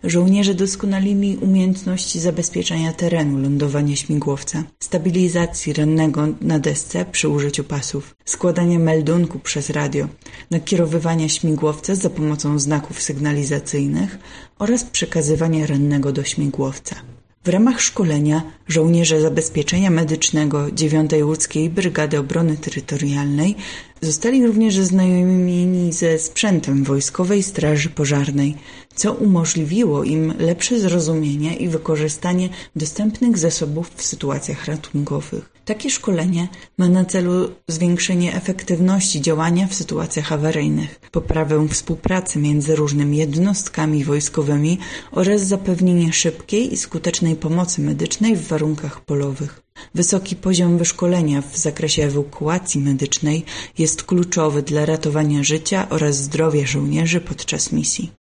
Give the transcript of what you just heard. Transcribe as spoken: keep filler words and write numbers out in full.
żołnierze doskonalili umiejętności zabezpieczania terenu lądowania śmigłowca, stabilizacji rannego na desce przy użyciu pasów, składania meldunku przez radio, nakierowywania śmigłowca za pomocą znaków sygnalizacyjnych oraz przekazywania rannego do śmigłowca. W ramach szkolenia żołnierze zabezpieczenia medycznego dziewiątej Łódzkiej Brygady Obrony Terytorialnej zostali również zaznajomieni ze sprzętem Wojskowej Straży Pożarnej, co umożliwiło im lepsze zrozumienie i wykorzystanie dostępnych zasobów w sytuacjach ratunkowych. Takie szkolenie ma na celu zwiększenie efektywności działania w sytuacjach awaryjnych, poprawę współpracy między różnymi jednostkami wojskowymi oraz zapewnienie szybkiej i skutecznej pomocy medycznej w warunkach polowych. Wysoki poziom wyszkolenia w zakresie ewakuacji medycznej jest kluczowy dla ratowania życia oraz zdrowia żołnierzy podczas misji.